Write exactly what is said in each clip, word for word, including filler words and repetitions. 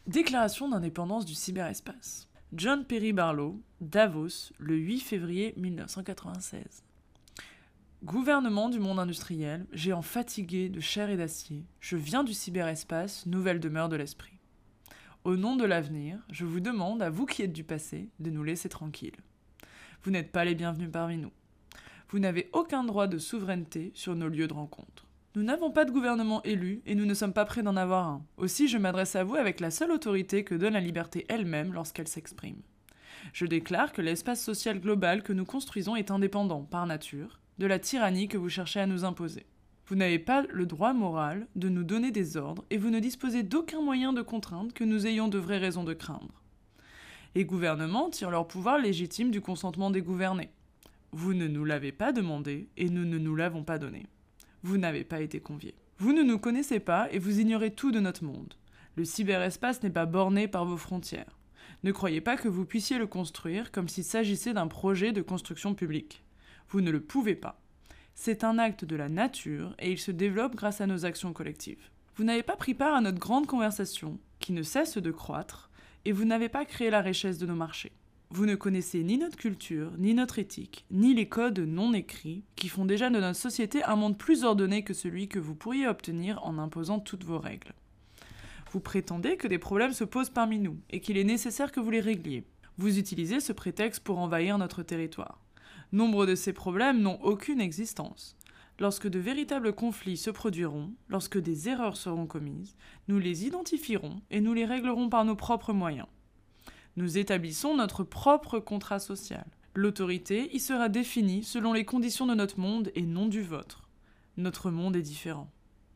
Déclaration d'indépendance du cyberespace. John Perry Barlow, Davos, le huit février mille neuf cent quatre-vingt-seize. Gouvernement du monde industriel, géant fatigué de chair et d'acier, je viens du cyberespace, nouvelle demeure de l'esprit. Au nom de l'avenir, je vous demande, à vous qui êtes du passé, de nous laisser tranquilles. Vous n'êtes pas les bienvenus parmi nous. Vous n'avez aucun droit de souveraineté sur nos lieux de rencontre. Nous n'avons pas de gouvernement élu et nous ne sommes pas prêts d'en avoir un. Aussi, je m'adresse à vous avec la seule autorité que donne la liberté elle-même lorsqu'elle s'exprime. Je déclare que l'espace social global que nous construisons est indépendant, par nature, de la tyrannie que vous cherchez à nous imposer. Vous n'avez pas le droit moral de nous donner des ordres et vous ne disposez d'aucun moyen de contraindre que nous ayons de vraies raisons de craindre. Les gouvernements tirent leur pouvoir légitime du consentement des gouvernés. Vous ne nous l'avez pas demandé et nous ne nous l'avons pas donné. Vous n'avez pas été conviés. Vous ne nous connaissez pas et vous ignorez tout de notre monde. Le cyberespace n'est pas borné par vos frontières. Ne croyez pas que vous puissiez le construire comme s'il s'agissait d'un projet de construction publique. Vous ne le pouvez pas. C'est un acte de la nature et il se développe grâce à nos actions collectives. Vous n'avez pas pris part à notre grande conversation, qui ne cesse de croître, et vous n'avez pas créé la richesse de nos marchés. Vous ne connaissez ni notre culture, ni notre éthique, ni les codes non écrits qui font déjà de notre société un monde plus ordonné que celui que vous pourriez obtenir en imposant toutes vos règles. Vous prétendez que des problèmes se posent parmi nous et qu'il est nécessaire que vous les régliez. Vous utilisez ce prétexte pour envahir notre territoire. Nombre de ces problèmes n'ont aucune existence. Lorsque de véritables conflits se produiront, lorsque des erreurs seront commises, nous les identifierons et nous les réglerons par nos propres moyens. Nous établissons notre propre contrat social. L'autorité y sera définie selon les conditions de notre monde et non du vôtre. Notre monde est différent.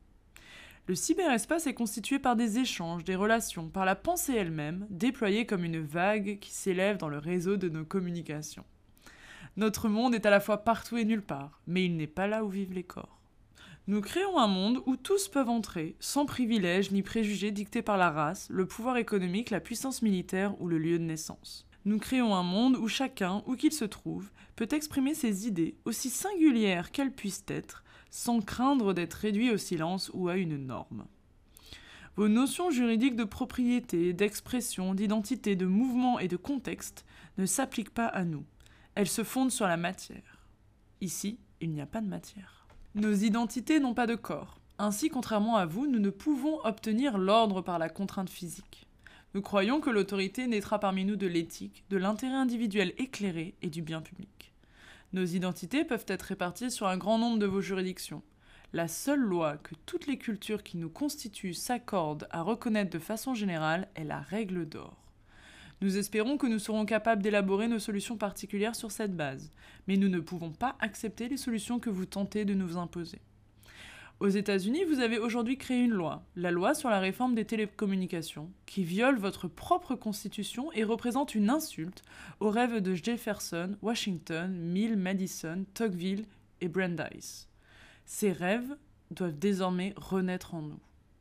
Le cyberespace est constitué par des échanges, des relations, par la pensée elle-même, déployée comme une vague qui s'élève dans le réseau de nos communications. Notre monde est à la fois partout et nulle part, mais il n'est pas là où vivent les corps. Nous créons un monde où tous peuvent entrer, sans privilèges ni préjugés dictés par la race, le pouvoir économique, la puissance militaire ou le lieu de naissance. Nous créons un monde où chacun, où qu'il se trouve, peut exprimer ses idées, aussi singulières qu'elles puissent être, sans craindre d'être réduit au silence ou à une norme. Vos notions juridiques de propriété, d'expression, d'identité, de mouvement et de contexte ne s'appliquent pas à nous. Elles se fondent sur la matière. Ici, il n'y a pas de matière. Nos identités n'ont pas de corps. Ainsi, contrairement à vous, nous ne pouvons obtenir l'ordre par la contrainte physique. Nous croyons que l'autorité naîtra parmi nous de l'éthique, de l'intérêt individuel éclairé et du bien public. Nos identités peuvent être réparties sur un grand nombre de vos juridictions. La seule loi que toutes les cultures qui nous constituent s'accordent à reconnaître de façon générale est la règle d'or. Nous espérons que nous serons capables d'élaborer nos solutions particulières sur cette base, mais nous ne pouvons pas accepter les solutions que vous tentez de nous imposer. Aux États-Unis, vous avez aujourd'hui créé une loi, la loi sur la réforme des télécommunications, qui viole votre propre constitution et représente une insulte aux rêves de Jefferson, Washington, Mill, Madison, Tocqueville et Brandeis. Ces rêves doivent désormais renaître en nous.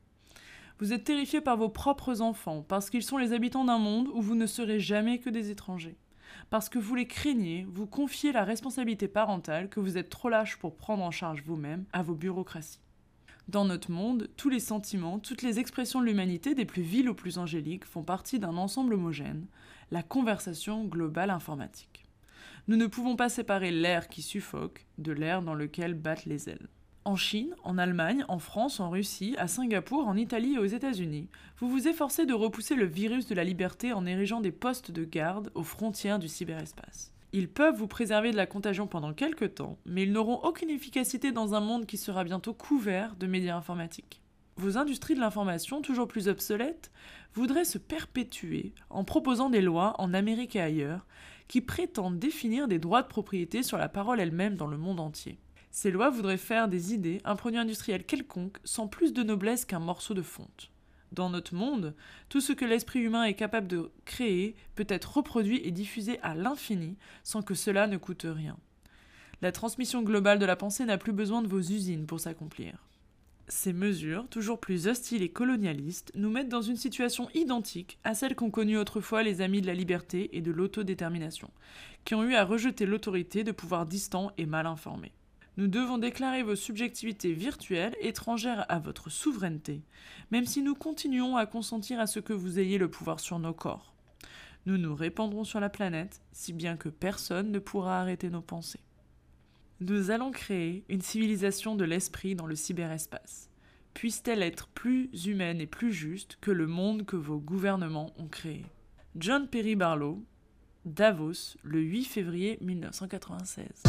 Vous êtes terrifiés par vos propres enfants, parce qu'ils sont les habitants d'un monde où vous ne serez jamais que des étrangers. Parce que vous les craignez, vous confiez la responsabilité parentale que vous êtes trop lâche pour prendre en charge vous-même à vos bureaucraties. Dans notre monde, tous les sentiments, toutes les expressions de l'humanité, des plus viles aux plus angéliques, font partie d'un ensemble homogène, la conversation globale informatique. Nous ne pouvons pas séparer l'air qui suffoque de l'air dans lequel battent les ailes. En Chine, en Allemagne, en France, en Russie, à Singapour, en Italie et aux États-Unis, vous vous efforcez de repousser le virus de la liberté en érigeant des postes de garde aux frontières du cyberespace. Ils peuvent vous préserver de la contagion pendant quelque temps, mais ils n'auront aucune efficacité dans un monde qui sera bientôt couvert de médias informatiques. Vos industries de l'information, toujours plus obsolètes, voudraient se perpétuer en proposant des lois en Amérique et ailleurs qui prétendent définir des droits de propriété sur la parole elle-même dans le monde entier. Ces lois voudraient faire des idées un produit industriel quelconque sans plus de noblesse qu'un morceau de fonte. Dans notre monde, tout ce que l'esprit humain est capable de créer peut être reproduit et diffusé à l'infini sans que cela ne coûte rien. La transmission globale de la pensée n'a plus besoin de vos usines pour s'accomplir. Ces mesures, toujours plus hostiles et colonialistes, nous mettent dans une situation identique à celle qu'ont connue autrefois les amis de la liberté et de l'autodétermination, qui ont eu à rejeter l'autorité de pouvoirs distants et mal informés. Nous devons déclarer vos subjectivités virtuelles étrangères à votre souveraineté, même si nous continuons à consentir à ce que vous ayez le pouvoir sur nos corps. Nous nous répandrons sur la planète, si bien que personne ne pourra arrêter nos pensées. Nous allons créer une civilisation de l'esprit dans le cyberespace. Puisse-t-elle être plus humaine et plus juste que le monde que vos gouvernements ont créé. John Perry Barlow, Davos, le huit février mille neuf cent quatre-vingt-seize.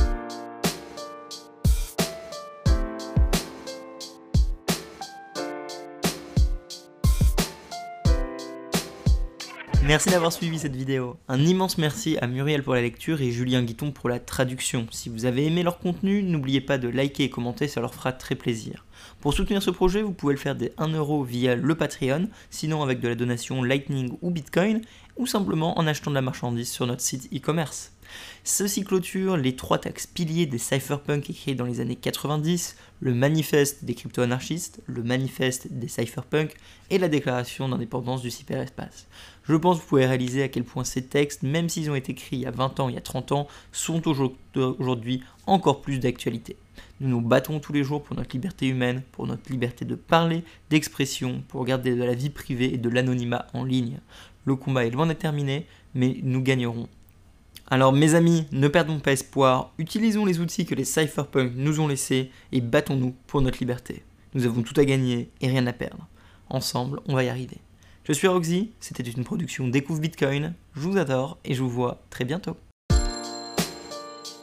Merci d'avoir suivi cette vidéo. Un immense merci à Muriel pour la lecture et Julien Guiton pour la traduction. Si vous avez aimé leur contenu, n'oubliez pas de liker et commenter, ça leur fera très plaisir. Pour soutenir ce projet, vous pouvez le faire dès un euro via le Patreon, sinon avec de la donation Lightning ou Bitcoin, ou simplement en achetant de la marchandise sur notre site e-commerce. Ceci clôture les trois textes piliers des cypherpunks écrits dans les années quatre-vingt-dix, le manifeste des crypto-anarchistes, le manifeste des cypherpunks et la déclaration d'indépendance du cyberespace. Je pense que vous pouvez réaliser à quel point ces textes, même s'ils ont été écrits il y a vingt ans, il y a trente ans, sont aujourd'hui encore plus d'actualité. Nous nous battons tous les jours pour notre liberté humaine, pour notre liberté de parler, d'expression, pour garder de la vie privée et de l'anonymat en ligne. Le combat est loin d'être terminé, mais nous gagnerons. Alors mes amis, ne perdons pas espoir, utilisons les outils que les cypherpunks nous ont laissés et battons-nous pour notre liberté. Nous avons tout à gagner et rien à perdre. Ensemble, on va y arriver. Je suis Roxy, c'était une production Découvre Bitcoin, je vous adore et je vous vois très bientôt.